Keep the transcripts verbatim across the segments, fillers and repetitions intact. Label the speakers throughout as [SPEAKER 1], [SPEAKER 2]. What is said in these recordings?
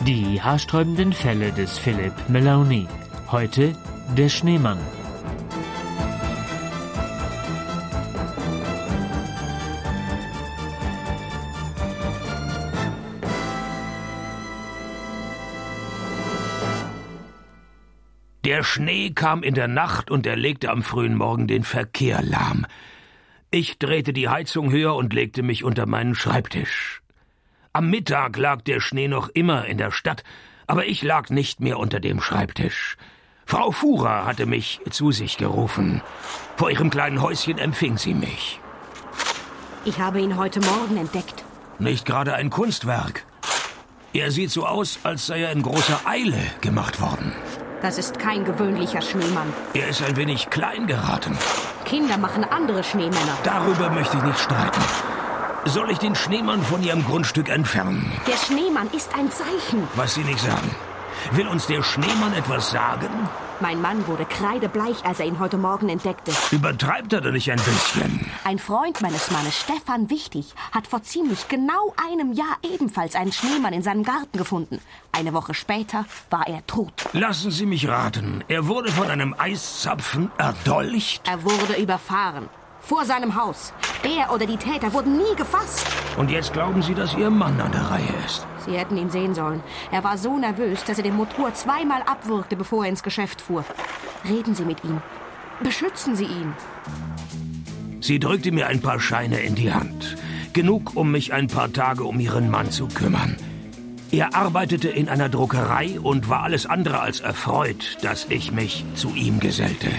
[SPEAKER 1] Die haarsträubenden Fälle des Philip Maloney. Heute der Schneemann.
[SPEAKER 2] Der Schnee kam in der Nacht und er legte am frühen Morgen den Verkehr lahm. Ich drehte die Heizung höher und legte mich unter meinen Schreibtisch. Am Mittag lag der Schnee noch immer in der Stadt, aber ich lag nicht mehr unter dem Schreibtisch. Frau Fuhrer hatte mich zu sich gerufen. Vor ihrem kleinen Häuschen empfing sie mich.
[SPEAKER 3] Ich habe ihn heute Morgen entdeckt.
[SPEAKER 2] Nicht gerade ein Kunstwerk. Er sieht so aus, als sei er in großer Eile gemacht worden.
[SPEAKER 3] Das ist kein gewöhnlicher Schneemann.
[SPEAKER 2] Er ist ein wenig klein geraten.
[SPEAKER 3] Kinder machen andere Schneemänner.
[SPEAKER 2] Darüber möchte ich nicht streiten. Soll ich den Schneemann von Ihrem Grundstück entfernen?
[SPEAKER 3] Der Schneemann ist ein Zeichen.
[SPEAKER 2] Was Sie nicht sagen. Will uns der Schneemann etwas sagen?
[SPEAKER 3] Mein Mann wurde kreidebleich, als er ihn heute Morgen entdeckte.
[SPEAKER 2] Übertreibt er denn nicht ein bisschen?
[SPEAKER 3] Ein Freund meines Mannes, Stefan Wichtig, hat vor ziemlich genau einem Jahr ebenfalls einen Schneemann in seinem Garten gefunden. Eine Woche später war er tot.
[SPEAKER 2] Lassen Sie mich raten. Er wurde von einem Eiszapfen erdolcht?
[SPEAKER 3] Er wurde überfahren. Vor seinem Haus. Er oder die Täter wurden nie gefasst.
[SPEAKER 2] Und jetzt glauben Sie, dass Ihr Mann an der Reihe ist?
[SPEAKER 3] Sie hätten ihn sehen sollen. Er war so nervös, dass er den Motor zweimal abwürgte, bevor er ins Geschäft fuhr. Reden Sie mit ihm. Beschützen Sie ihn.
[SPEAKER 2] Sie drückte mir ein paar Scheine in die Hand. Genug, um mich ein paar Tage um ihren Mann zu kümmern. Er arbeitete in einer Druckerei und war alles andere als erfreut, dass ich mich zu ihm gesellte.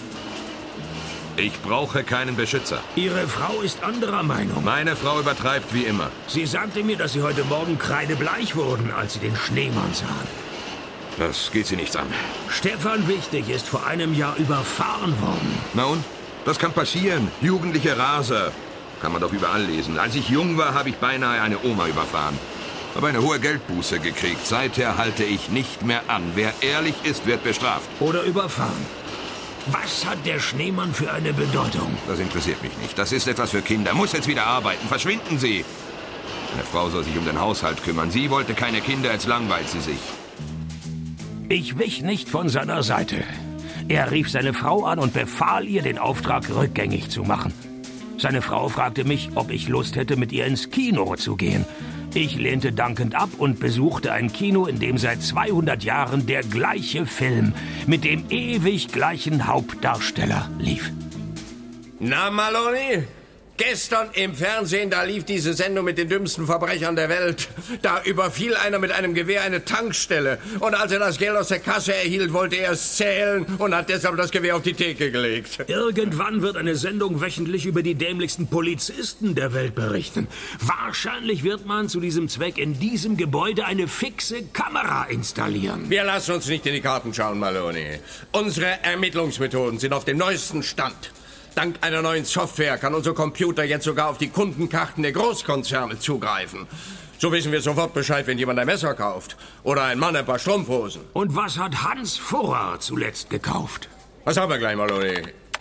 [SPEAKER 4] Ich brauche keinen Beschützer.
[SPEAKER 2] Ihre Frau ist anderer Meinung.
[SPEAKER 4] Meine Frau übertreibt wie immer.
[SPEAKER 2] Sie sagte mir, dass Sie heute Morgen kreidebleich wurden, als Sie den Schneemann sahen.
[SPEAKER 4] Das geht Sie nichts an.
[SPEAKER 2] Stefan Wichtig ist vor einem Jahr überfahren worden.
[SPEAKER 4] Na und? Das kann passieren. Jugendliche Raser. Kann man doch überall lesen. Als ich jung war, habe ich beinahe eine Oma überfahren. Habe eine hohe Geldbuße gekriegt. Seither halte ich nicht mehr an. Wer ehrlich ist, wird bestraft.
[SPEAKER 2] Oder überfahren. Was hat der Schneemann für eine Bedeutung?
[SPEAKER 4] Das interessiert mich nicht. Das ist etwas für Kinder. Muss jetzt wieder arbeiten. Verschwinden Sie! Meine Frau soll sich um den Haushalt kümmern. Sie wollte keine Kinder, jetzt langweilt sie sich.
[SPEAKER 2] Ich wich nicht von seiner Seite. Er rief seine Frau an und befahl ihr, den Auftrag rückgängig zu machen. Seine Frau fragte mich, ob ich Lust hätte, mit ihr ins Kino zu gehen. Ich lehnte dankend ab und besuchte ein Kino, in dem seit zweihundert Jahren der gleiche Film mit dem ewig gleichen Hauptdarsteller lief.
[SPEAKER 5] Na, Maloney? Gestern im Fernsehen, da lief diese Sendung mit den dümmsten Verbrechern der Welt. Da überfiel einer mit einem Gewehr eine Tankstelle. Und als er das Geld aus der Kasse erhielt, wollte er es zählen und hat deshalb das Gewehr auf die Theke gelegt.
[SPEAKER 2] Irgendwann wird eine Sendung wöchentlich über die dämlichsten Polizisten der Welt berichten. Wahrscheinlich wird man zu diesem Zweck in diesem Gebäude eine fixe Kamera installieren.
[SPEAKER 5] Wir lassen uns nicht in die Karten schauen, Maloney. Unsere Ermittlungsmethoden sind auf dem neuesten Stand. Dank einer neuen Software kann unser Computer jetzt sogar auf die Kundenkarten der Großkonzerne zugreifen. So wissen wir sofort Bescheid, wenn jemand ein Messer kauft. Oder ein Mann ein paar Strumpfhosen.
[SPEAKER 2] Und was hat Hans Furrer zuletzt gekauft?
[SPEAKER 5] Was haben wir gleich, Maloney?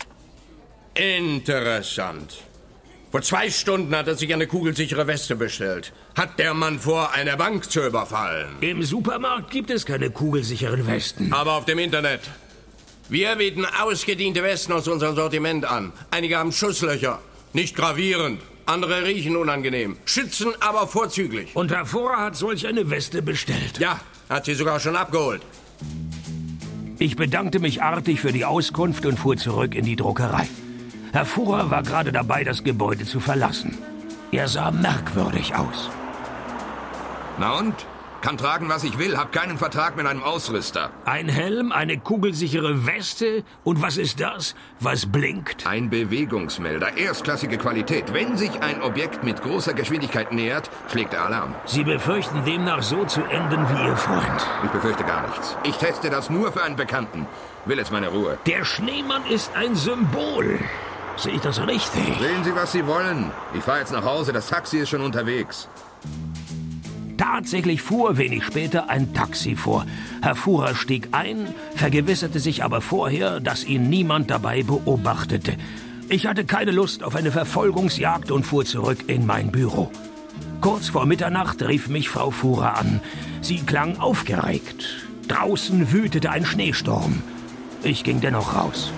[SPEAKER 5] Interessant. Vor zwei Stunden hat er sich eine kugelsichere Weste bestellt. Hat der Mann vor, eine Bank zu überfallen?
[SPEAKER 2] Im Supermarkt gibt es keine kugelsicheren Westen.
[SPEAKER 5] Aber auf dem Internet. Wir bieten ausgediente Westen aus unserem Sortiment an. Einige haben Schusslöcher. Nicht gravierend. Andere riechen unangenehm. Schützen aber vorzüglich.
[SPEAKER 2] Und Herr Furrer hat solch eine Weste bestellt?
[SPEAKER 5] Ja, hat sie sogar schon abgeholt.
[SPEAKER 2] Ich bedankte mich artig für die Auskunft und fuhr zurück in die Druckerei. Herr Furrer war gerade dabei, das Gebäude zu verlassen. Er sah merkwürdig aus.
[SPEAKER 4] Na und? Kann tragen, was ich will, hab keinen Vertrag mit einem Ausrüster.
[SPEAKER 2] Ein Helm, eine kugelsichere Weste und was ist das? Was blinkt?
[SPEAKER 4] Ein Bewegungsmelder, erstklassige Qualität. Wenn sich ein Objekt mit großer Geschwindigkeit nähert, schlägt er Alarm.
[SPEAKER 2] Sie befürchten demnach so zu enden wie Ihr Freund?
[SPEAKER 4] Ich befürchte gar nichts. Ich teste das nur für einen Bekannten. Will jetzt meine Ruhe.
[SPEAKER 2] Der Schneemann ist ein Symbol. Sehe ich das richtig?
[SPEAKER 4] Sehen Sie, was Sie wollen. Ich fahre jetzt nach Hause, das Taxi ist schon unterwegs.
[SPEAKER 2] Tatsächlich fuhr wenig später ein Taxi vor. Herr Fuhrer stieg ein, vergewisserte sich aber vorher, dass ihn niemand dabei beobachtete. Ich hatte keine Lust auf eine Verfolgungsjagd und fuhr zurück in mein Büro. Kurz vor Mitternacht rief mich Frau Fuhrer an. Sie klang aufgeregt. Draußen wütete ein Schneesturm. Ich ging dennoch raus.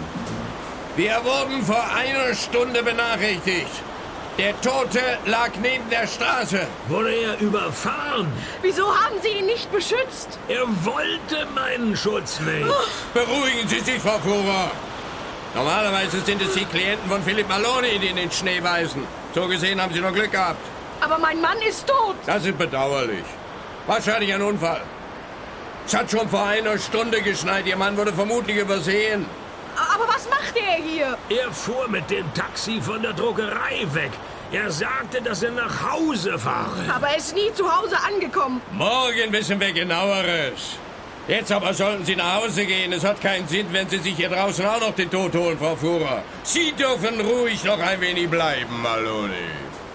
[SPEAKER 5] Wir wurden vor einer Stunde benachrichtigt. Der Tote lag neben der Straße.
[SPEAKER 2] Wurde er überfahren?
[SPEAKER 3] Wieso haben Sie ihn nicht beschützt?
[SPEAKER 2] Er wollte meinen Schutz nicht.
[SPEAKER 5] Beruhigen Sie sich, Frau Fuhrer. Normalerweise sind es die Klienten von Philipp Maloney, die in den Schnee weisen. So gesehen haben Sie noch Glück gehabt.
[SPEAKER 3] Aber mein Mann ist tot.
[SPEAKER 5] Das ist bedauerlich. Wahrscheinlich ein Unfall. Es hat schon vor einer Stunde geschneit. Ihr Mann wurde vermutlich übersehen.
[SPEAKER 3] Aber was macht er hier?
[SPEAKER 2] Er fuhr mit dem Taxi von der Druckerei weg. Er sagte, dass er nach Hause fahre.
[SPEAKER 3] Aber er ist nie zu Hause angekommen.
[SPEAKER 5] Morgen wissen wir Genaueres. Jetzt aber sollten Sie nach Hause gehen. Es hat keinen Sinn, wenn Sie sich hier draußen auch noch den Tod holen, Frau Fuhrer. Sie dürfen ruhig noch ein wenig bleiben, Maloney.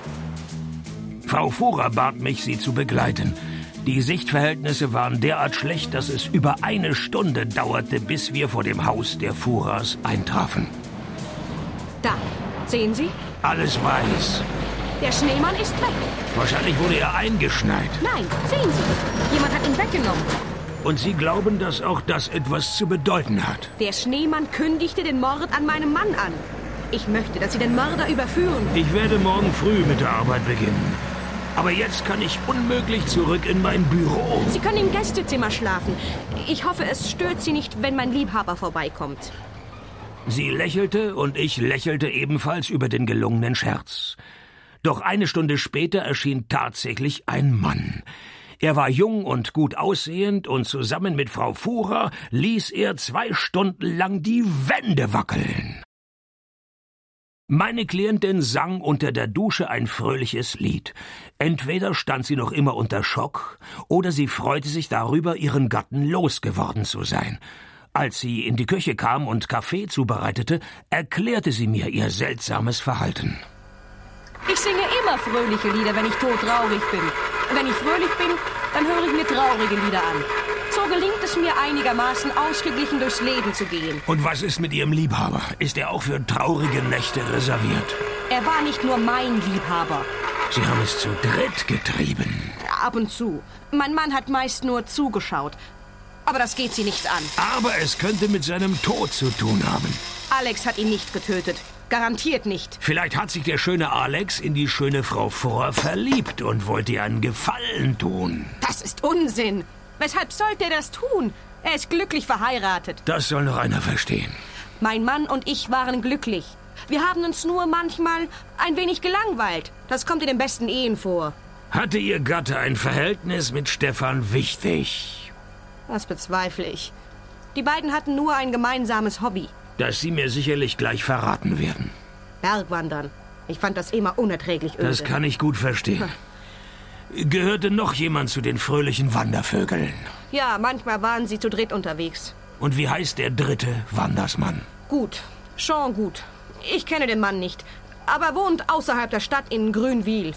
[SPEAKER 2] Frau Fuhrer bat mich, sie zu begleiten. Die Sichtverhältnisse waren derart schlecht, dass es über eine Stunde dauerte, bis wir vor dem Haus der Fuhrers eintrafen.
[SPEAKER 3] Da, sehen Sie?
[SPEAKER 2] Alles weiß.
[SPEAKER 3] Der Schneemann ist weg.
[SPEAKER 2] Wahrscheinlich wurde er eingeschneit.
[SPEAKER 3] Nein, sehen Sie. Jemand hat ihn weggenommen.
[SPEAKER 2] Und Sie glauben, dass auch das etwas zu bedeuten hat?
[SPEAKER 3] Der Schneemann kündigte den Mord an meinem Mann an. Ich möchte, dass Sie den Mörder überführen.
[SPEAKER 2] Ich werde morgen früh mit der Arbeit beginnen. Aber jetzt kann ich unmöglich zurück in mein Büro.
[SPEAKER 3] Sie können im Gästezimmer schlafen. Ich hoffe, es stört Sie nicht, wenn mein Liebhaber vorbeikommt.
[SPEAKER 2] Sie lächelte und ich lächelte ebenfalls über den gelungenen Scherz. Doch eine Stunde später erschien tatsächlich ein Mann. Er war jung und gut aussehend und zusammen mit Frau Fuhrer ließ er zwei Stunden lang die Wände wackeln. Meine Klientin sang unter der Dusche ein fröhliches Lied. Entweder stand sie noch immer unter Schock, oder sie freute sich darüber, ihren Gatten losgeworden zu sein. Als sie in die Küche kam und Kaffee zubereitete, erklärte sie mir ihr seltsames Verhalten.
[SPEAKER 3] Ich singe immer fröhliche Lieder, wenn ich todtraurig bin. Und wenn ich fröhlich bin, dann höre ich mir traurige Lieder an. So gelingt es mir einigermaßen, ausgeglichen durchs Leben zu gehen.
[SPEAKER 2] Und was ist mit Ihrem Liebhaber? Ist er auch für traurige Nächte reserviert?
[SPEAKER 3] Er war nicht nur mein Liebhaber.
[SPEAKER 2] Sie haben es zu dritt getrieben.
[SPEAKER 3] Ab und zu. Mein Mann hat meist nur zugeschaut. Aber das geht Sie nichts an.
[SPEAKER 2] Aber es könnte mit seinem Tod zu tun haben.
[SPEAKER 3] Alex hat ihn nicht getötet. Garantiert nicht.
[SPEAKER 2] Vielleicht hat sich der schöne Alex in die schöne Frau Fuhrer verliebt und wollte ihr einen Gefallen tun.
[SPEAKER 3] Das ist Unsinn. Weshalb sollte er das tun? Er ist glücklich verheiratet.
[SPEAKER 2] Das soll noch einer verstehen.
[SPEAKER 3] Mein Mann und ich waren glücklich. Wir haben uns nur manchmal ein wenig gelangweilt. Das kommt in den besten Ehen vor.
[SPEAKER 2] Hatte Ihr Gatte ein Verhältnis mit Stefan Wichtig?
[SPEAKER 3] Das bezweifle ich. Die beiden hatten nur ein gemeinsames Hobby.
[SPEAKER 2] Das Sie mir sicherlich gleich verraten werden.
[SPEAKER 3] Bergwandern. Ich fand das immer unerträglich öde.
[SPEAKER 2] Das kann ich gut verstehen. Gehörte noch jemand zu den fröhlichen Wandervögeln?
[SPEAKER 3] Ja, manchmal waren sie zu dritt unterwegs.
[SPEAKER 2] Und wie heißt der dritte Wandersmann?
[SPEAKER 3] Gut. Jean Gut. Ich kenne den Mann nicht, aber wohnt außerhalb der Stadt in Grünwil.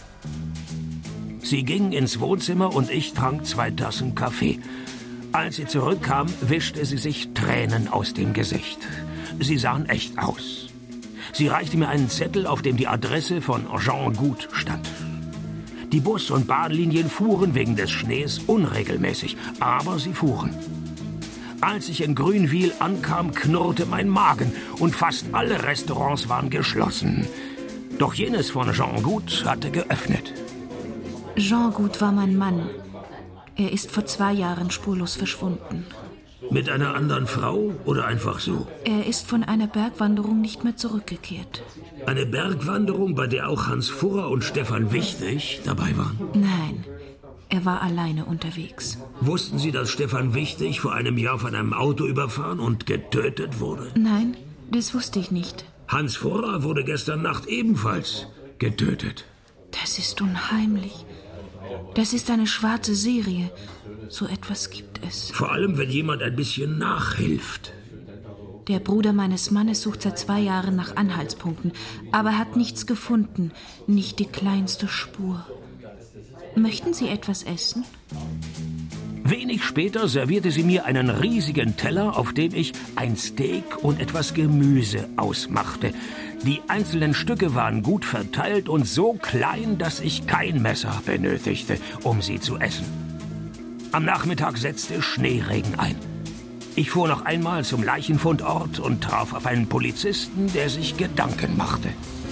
[SPEAKER 2] Sie ging ins Wohnzimmer und ich trank zwei Tassen Kaffee. Als sie zurückkam, wischte sie sich Tränen aus dem Gesicht. Sie sahen echt aus. Sie reichte mir einen Zettel, auf dem die Adresse von Jean Gut stand. Die Bus- und Bahnlinien fuhren wegen des Schnees unregelmäßig, aber sie fuhren. Als ich in Grünwil ankam, knurrte mein Magen und fast alle Restaurants waren geschlossen. Doch jenes von Jean Gut hatte geöffnet.
[SPEAKER 6] Jean Gut war mein Mann. Er ist vor zwei Jahren spurlos verschwunden.
[SPEAKER 2] Mit einer anderen Frau oder einfach so?
[SPEAKER 6] Er ist von einer Bergwanderung nicht mehr zurückgekehrt.
[SPEAKER 2] Eine Bergwanderung, bei der auch Hans Fuhrer und Stefan Wichtig dabei waren?
[SPEAKER 6] Nein, er war alleine unterwegs.
[SPEAKER 2] Wussten Sie, dass Stefan Wichtig vor einem Jahr von einem Auto überfahren und getötet wurde?
[SPEAKER 6] Nein, das wusste ich nicht.
[SPEAKER 2] Hans Fuhrer wurde gestern Nacht ebenfalls getötet.
[SPEAKER 6] Das ist unheimlich. Das ist eine schwarze Serie. So etwas gibt es.
[SPEAKER 2] Vor allem, wenn jemand ein bisschen nachhilft.
[SPEAKER 6] Der Bruder meines Mannes sucht seit zwei Jahren nach Anhaltspunkten, aber hat nichts gefunden, nicht die kleinste Spur. Möchten Sie etwas essen?
[SPEAKER 2] Wenig später servierte sie mir einen riesigen Teller, auf dem ich ein Steak und etwas Gemüse ausmachte. Die einzelnen Stücke waren gut verteilt und so klein, dass ich kein Messer benötigte, um sie zu essen. Am Nachmittag setzte Schneeregen ein. Ich fuhr noch einmal zum Leichenfundort und traf auf einen Polizisten, der sich Gedanken machte.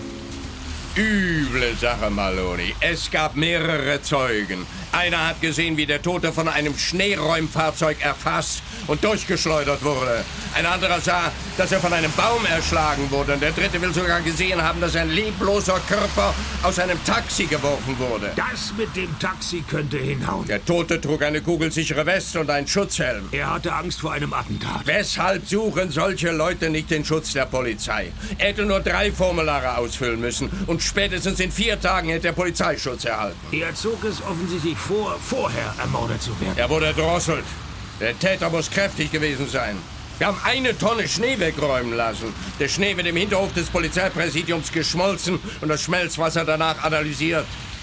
[SPEAKER 5] Üble Sache, Maloney. Es gab mehrere Zeugen. Einer hat gesehen, wie der Tote von einem Schneeräumfahrzeug erfasst und durchgeschleudert wurde. Ein anderer sah, dass er von einem Baum erschlagen wurde. Und der dritte will sogar gesehen haben, dass ein lebloser Körper aus einem Taxi geworfen wurde.
[SPEAKER 2] Das mit dem Taxi könnte hinhauen.
[SPEAKER 5] Der Tote trug eine kugelsichere Weste und einen Schutzhelm.
[SPEAKER 2] Er hatte Angst vor einem Attentat.
[SPEAKER 5] Weshalb suchen solche Leute nicht den Schutz der Polizei? Er hätte nur drei Formulare ausfüllen müssen und spätestens in vier Tagen hätte er Polizeischutz erhalten.
[SPEAKER 2] Er zog es offensichtlich vor, vorher ermordet zu werden.
[SPEAKER 5] Er wurde erdrosselt. Der Täter muss kräftig gewesen sein. Wir haben eine Tonne Schnee wegräumen lassen. Der Schnee wird im Hinterhof des Polizeipräsidiums geschmolzen und das Schmelzwasser danach analysiert.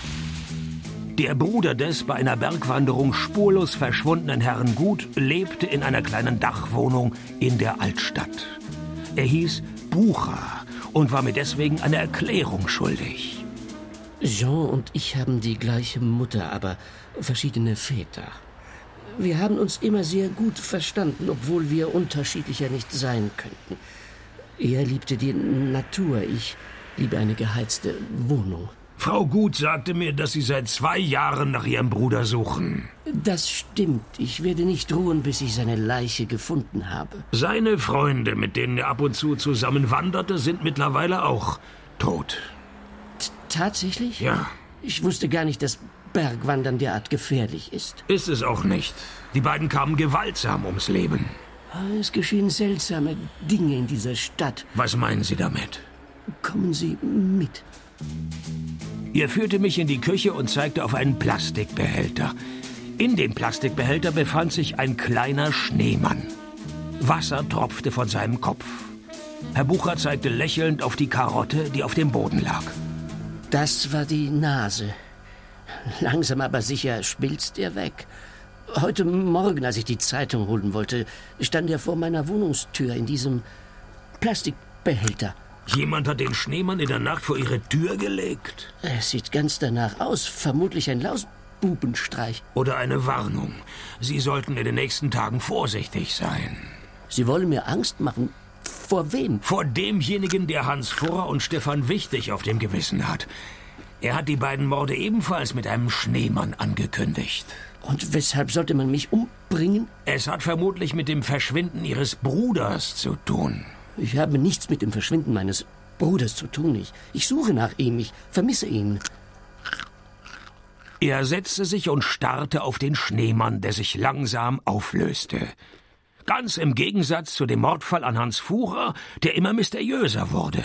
[SPEAKER 2] Der Bruder des bei einer Bergwanderung spurlos verschwundenen Herrn Gut lebte in einer kleinen Dachwohnung in der Altstadt. Er hieß Bucher und war mir deswegen eine Erklärung schuldig.
[SPEAKER 7] Jean und ich haben die gleiche Mutter, aber verschiedene Väter. Wir haben uns immer sehr gut verstanden, obwohl wir unterschiedlicher nicht sein könnten. Er liebte die Natur, ich liebe eine geheizte Wohnung.
[SPEAKER 2] Frau Gut sagte mir, dass Sie seit zwei Jahren nach Ihrem Bruder suchen.
[SPEAKER 7] Das stimmt. Ich werde nicht ruhen, bis ich seine Leiche gefunden habe.
[SPEAKER 2] Seine Freunde, mit denen er ab und zu zusammen wanderte, sind mittlerweile auch tot.
[SPEAKER 7] T- Tatsächlich?
[SPEAKER 2] Ja.
[SPEAKER 7] Ich wusste gar nicht, dass Bergwandern derart gefährlich ist.
[SPEAKER 2] Ist es auch nicht. Die beiden kamen gewaltsam ums Leben.
[SPEAKER 7] Es geschehen seltsame Dinge in dieser Stadt.
[SPEAKER 2] Was meinen Sie damit?
[SPEAKER 7] Kommen Sie mit.
[SPEAKER 2] Er führte mich in die Küche und zeigte auf einen Plastikbehälter. In dem Plastikbehälter befand sich ein kleiner Schneemann. Wasser tropfte von seinem Kopf. Herr Bucher zeigte lächelnd auf die Karotte, die auf dem Boden lag.
[SPEAKER 7] Das war die Nase. Langsam aber sicher schmilzt er weg. Heute Morgen, als ich die Zeitung holen wollte, stand er vor meiner Wohnungstür in diesem Plastikbehälter.
[SPEAKER 2] Jemand hat den Schneemann in der Nacht vor Ihre Tür gelegt?
[SPEAKER 7] Es sieht ganz danach aus. Vermutlich ein Lausbubenstreich.
[SPEAKER 2] Oder eine Warnung. Sie sollten in den nächsten Tagen vorsichtig sein.
[SPEAKER 7] Sie wollen mir Angst machen. Vor wem?
[SPEAKER 2] Vor demjenigen, der Hans Furrer und Stefan Wichtig auf dem Gewissen hat. Er hat die beiden Morde ebenfalls mit einem Schneemann angekündigt.
[SPEAKER 7] Und weshalb sollte man mich umbringen?
[SPEAKER 2] Es hat vermutlich mit dem Verschwinden Ihres Bruders zu tun.
[SPEAKER 7] Ich habe nichts mit dem Verschwinden meines Bruders zu tun. Ich, ich suche nach ihm, ich vermisse ihn.
[SPEAKER 2] Er setzte sich und starrte auf den Schneemann, der sich langsam auflöste. Ganz im Gegensatz zu dem Mordfall an Hans Furrer, der immer mysteriöser wurde.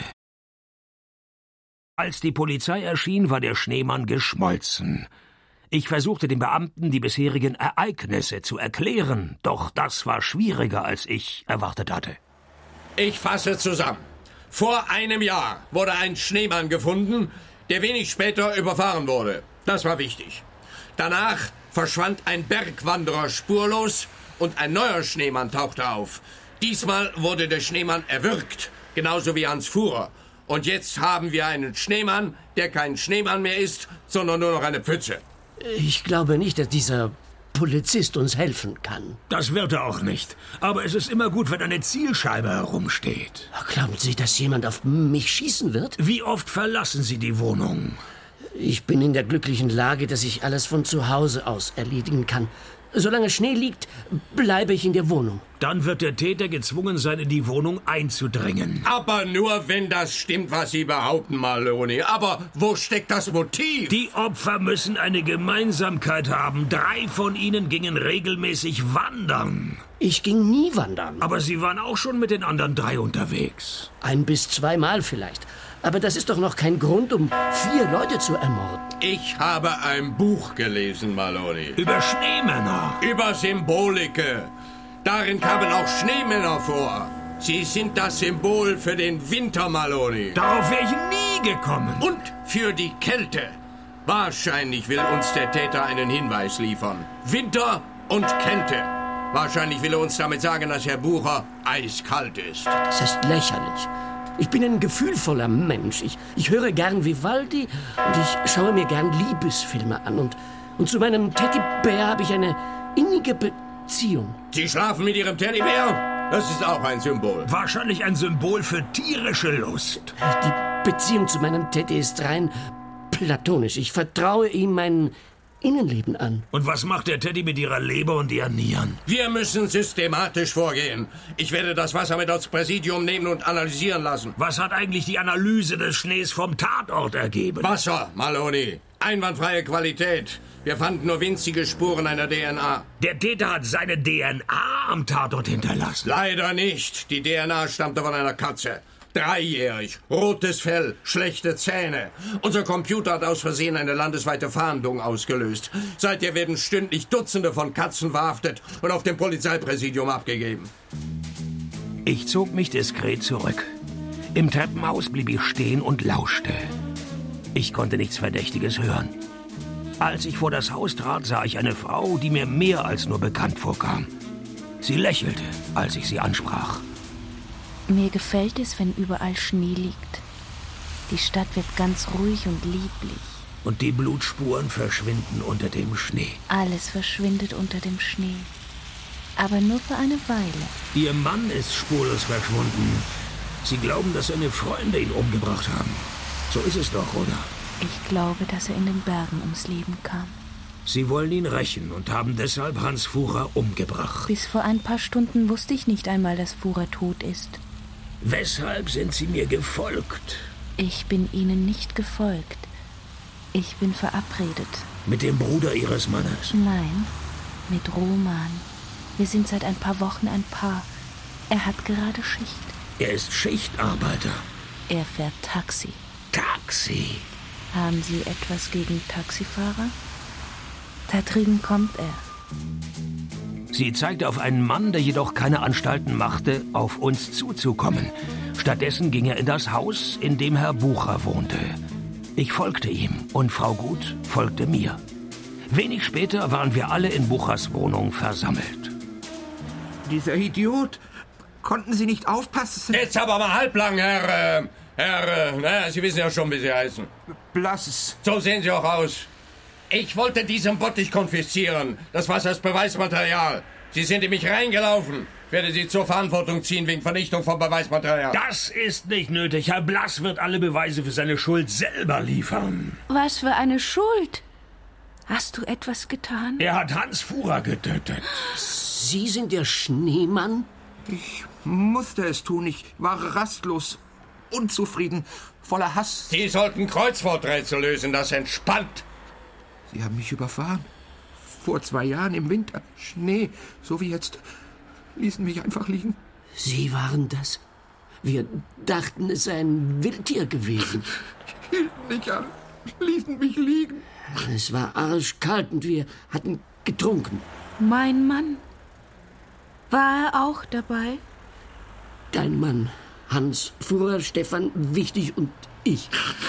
[SPEAKER 2] Als die Polizei erschien, war der Schneemann geschmolzen. Ich versuchte den Beamten die bisherigen Ereignisse zu erklären, doch das war schwieriger, als ich erwartet hatte.
[SPEAKER 5] Ich fasse zusammen. Vor einem Jahr wurde ein Schneemann gefunden, der wenig später überfahren wurde. Das war wichtig. Danach verschwand ein Bergwanderer spurlos und ein neuer Schneemann tauchte auf. Diesmal wurde der Schneemann erwürgt, genauso wie Hans Furrer. Und jetzt haben wir einen Schneemann, der kein Schneemann mehr ist, sondern nur noch eine Pfütze.
[SPEAKER 7] Ich glaube nicht, dass dieser Polizist uns helfen kann.
[SPEAKER 2] Das wird er auch nicht. Aber es ist immer gut, wenn eine Zielscheibe herumsteht.
[SPEAKER 7] Glauben Sie, dass jemand auf mich schießen wird?
[SPEAKER 2] Wie oft verlassen Sie die Wohnung?
[SPEAKER 7] Ich bin in der glücklichen Lage, dass ich alles von zu Hause aus erledigen kann. Solange Schnee liegt, bleibe ich in der Wohnung.
[SPEAKER 2] Dann wird der Täter gezwungen sein, in die Wohnung einzudringen.
[SPEAKER 5] Aber nur, wenn das stimmt, was Sie behaupten, Maloney. Aber wo steckt das Motiv?
[SPEAKER 2] Die Opfer müssen eine Gemeinsamkeit haben. Drei von ihnen gingen regelmäßig wandern.
[SPEAKER 7] Ich ging nie wandern.
[SPEAKER 2] Aber Sie waren auch schon mit den anderen drei unterwegs.
[SPEAKER 7] Ein bis zweimal vielleicht. Aber das ist doch noch kein Grund, um vier Leute zu ermorden.
[SPEAKER 5] Ich habe ein Buch gelesen, Maloney.
[SPEAKER 2] Über Schneemänner.
[SPEAKER 5] Über Symbolike. Darin kamen auch Schneemänner vor. Sie sind das Symbol für den Winter, Maloney.
[SPEAKER 2] Darauf wäre ich nie gekommen.
[SPEAKER 5] Und für die Kälte. Wahrscheinlich will uns der Täter einen Hinweis liefern. Winter und Kälte. Wahrscheinlich will er uns damit sagen, dass Herr Bucher eiskalt ist.
[SPEAKER 7] Das ist lächerlich. Ich bin ein gefühlvoller Mensch. Ich, ich höre gern Vivaldi und ich schaue mir gern Liebesfilme an. Und, und zu meinem Teddybär habe ich eine innige Beziehung.
[SPEAKER 5] Sie schlafen mit Ihrem Teddybär? Das ist auch ein Symbol.
[SPEAKER 2] Wahrscheinlich ein Symbol für tierische Lust.
[SPEAKER 7] Die Beziehung zu meinem Teddy ist rein platonisch. Ich vertraue ihm mein Innenleben an.
[SPEAKER 2] Und was macht der Teddy mit Ihrer Leber und Ihren Nieren?
[SPEAKER 5] Wir müssen systematisch vorgehen. Ich werde das Wasser mit aufs Präsidium nehmen und analysieren lassen.
[SPEAKER 2] Was hat eigentlich die Analyse des Schnees vom Tatort ergeben?
[SPEAKER 5] Wasser, Maloney. Einwandfreie Qualität. Wir fanden nur winzige Spuren einer D N A.
[SPEAKER 2] Der Täter hat seine D N A am Tatort hinterlassen.
[SPEAKER 5] Leider nicht. Die D N A stammte von einer Katze. Dreijährig, rotes Fell, schlechte Zähne. Unser Computer hat aus Versehen eine landesweite Fahndung ausgelöst. Seither werden stündlich Dutzende von Katzen verhaftet und auf dem Polizeipräsidium abgegeben.
[SPEAKER 2] Ich zog mich diskret zurück. Im Treppenhaus blieb ich stehen und lauschte. Ich konnte nichts Verdächtiges hören. Als ich vor das Haus trat, sah ich eine Frau, die mir mehr als nur bekannt vorkam. Sie lächelte, als ich sie ansprach.
[SPEAKER 6] Mir gefällt es, wenn überall Schnee liegt. Die Stadt wird ganz ruhig und lieblich.
[SPEAKER 2] Und die Blutspuren verschwinden unter dem Schnee.
[SPEAKER 6] Alles verschwindet unter dem Schnee. Aber nur für eine Weile.
[SPEAKER 2] Ihr Mann ist spurlos verschwunden. Sie glauben, dass seine Freunde ihn umgebracht haben. So ist es doch, oder?
[SPEAKER 6] Ich glaube, dass er in den Bergen ums Leben kam.
[SPEAKER 2] Sie wollen ihn rächen und haben deshalb Hans Fuhrer umgebracht.
[SPEAKER 6] Bis vor ein paar Stunden wusste ich nicht einmal, dass Fuhrer tot ist.
[SPEAKER 2] Weshalb sind Sie mir gefolgt?
[SPEAKER 6] Ich bin Ihnen nicht gefolgt. Ich bin verabredet.
[SPEAKER 2] Mit dem Bruder Ihres Mannes?
[SPEAKER 6] Nein, mit Roman. Wir sind seit ein paar Wochen ein Paar. Er hat gerade Schicht.
[SPEAKER 2] Er ist Schichtarbeiter.
[SPEAKER 6] Er fährt Taxi.
[SPEAKER 2] Taxi?
[SPEAKER 6] Haben Sie etwas gegen Taxifahrer? Da drüben kommt er.
[SPEAKER 2] Sie zeigte auf einen Mann, der jedoch keine Anstalten machte, auf uns zuzukommen. Stattdessen ging er in das Haus, in dem Herr Bucher wohnte. Ich folgte ihm und Frau Gut folgte mir. Wenig später waren wir alle in Buchers Wohnung versammelt.
[SPEAKER 8] Dieser Idiot! Konnten Sie nicht aufpassen?
[SPEAKER 5] Jetzt aber mal halblang, Herr... Äh, Herr... Äh, na, Sie wissen ja schon, wie Sie heißen.
[SPEAKER 8] Blass.
[SPEAKER 5] So sehen Sie auch aus. Ich wollte diesen Bottich konfiszieren. Das war das Beweismaterial. Sie sind in mich reingelaufen. Ich werde Sie zur Verantwortung ziehen wegen Vernichtung von Beweismaterial.
[SPEAKER 2] Das ist nicht nötig. Herr Blass wird alle Beweise für seine Schuld selber liefern.
[SPEAKER 6] Was für eine Schuld? Hast du etwas getan?
[SPEAKER 2] Er hat Hans Fuhrer getötet.
[SPEAKER 7] Sie sind der Schneemann?
[SPEAKER 8] Ich musste es tun. Ich war rastlos, unzufrieden, voller Hass.
[SPEAKER 5] Sie sollten Kreuzworträtsel lösen. Das entspannt.
[SPEAKER 8] Sie haben mich überfahren. Vor zwei Jahren im Winter. Schnee, so wie jetzt. Ließen mich einfach liegen.
[SPEAKER 7] Sie waren das? Wir dachten, es sei ein Wildtier gewesen.
[SPEAKER 8] Hielten mich an, ließen mich liegen.
[SPEAKER 7] Es war arschkalt und wir hatten getrunken.
[SPEAKER 6] Mein Mann. War er auch dabei?
[SPEAKER 7] Dein Mann, Hans Fuhrer, Stefan Wichtig und ich.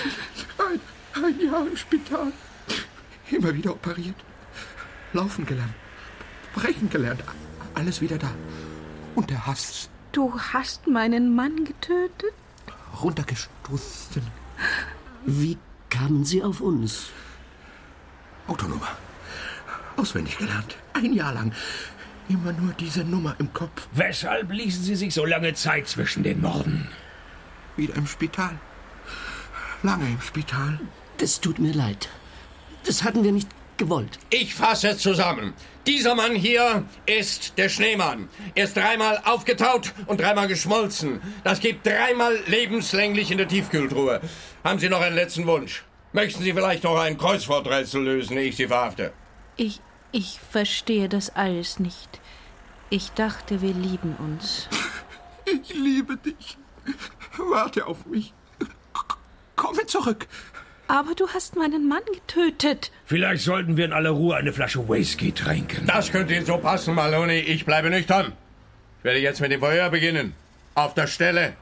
[SPEAKER 8] Ein, ein Jahr im Spital. Immer wieder operiert. Laufen gelernt. Brechen gelernt. Alles wieder da. Und der Hass.
[SPEAKER 6] Du hast meinen Mann getötet?
[SPEAKER 8] Runtergestoßen.
[SPEAKER 7] Wie kamen Sie auf uns?
[SPEAKER 8] Autonummer. Auswendig gelernt. Ein Jahr lang. Immer nur diese Nummer im Kopf.
[SPEAKER 2] Weshalb ließen Sie sich so lange Zeit zwischen den Morden?
[SPEAKER 8] Wieder im Spital. Lange im Spital.
[SPEAKER 7] Das tut mir leid. Das hatten wir nicht gewollt.
[SPEAKER 5] Ich fasse zusammen. Dieser Mann hier ist der Schneemann. Er ist dreimal aufgetaut und dreimal geschmolzen. Das gibt dreimal lebenslänglich in der Tiefkühltruhe. Haben Sie noch einen letzten Wunsch? Möchten Sie vielleicht noch ein Kreuzworträtsel lösen, ehe ich Sie verhafte?
[SPEAKER 6] Ich, ich verstehe das alles nicht. Ich dachte, wir lieben uns.
[SPEAKER 8] Ich liebe dich. Warte auf mich. Komme zurück.
[SPEAKER 6] Aber du hast meinen Mann getötet.
[SPEAKER 2] Vielleicht sollten wir in aller Ruhe eine Flasche Whisky trinken.
[SPEAKER 5] Das könnte Ihnen so passen, Maloney. Ich bleibe nüchtern. Ich werde jetzt mit dem Verhör beginnen. Auf der Stelle.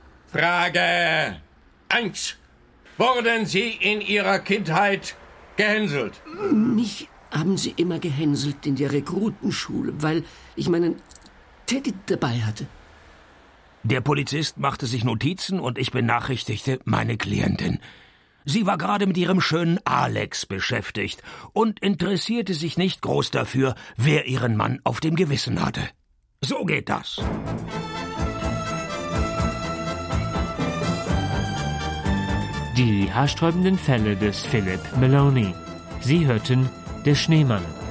[SPEAKER 5] Frage eins. Wurden Sie in Ihrer Kindheit gehänselt?
[SPEAKER 7] Mich haben sie immer gehänselt in der Rekrutenschule, weil ich meinen Teddy dabei hatte.
[SPEAKER 2] Der Polizist machte sich Notizen und ich benachrichtigte meine Klientin. Sie war gerade mit ihrem schönen Alex beschäftigt und interessierte sich nicht groß dafür, wer ihren Mann auf dem Gewissen hatte. So geht das.
[SPEAKER 1] Die haarsträubenden Fälle des Philip Maloney. Sie hörten Der Schneemann.